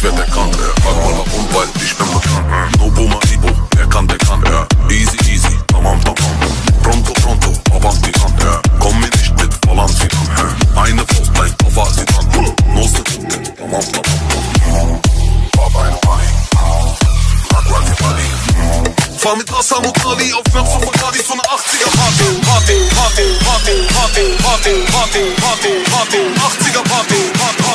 wer der kann. Frag mal warum, weil ich bin bekannt. No Boomer Ibo, wer kann, der kann. Easy, easy, tamam, tamam. Pronto, pronto, avanti an. Komm mir nicht mit Volanti an. Eine Faust, dein Koffer, sie an. No se gucken, tamam, tamam. Fahr eine Party. Rock die Party. Fahr mit Hassan und Ali auf Wärms und Bacardi so eine 80er Party. Party, Party, Party, Party, Party, Party, Party, Party, 80er Party, Party.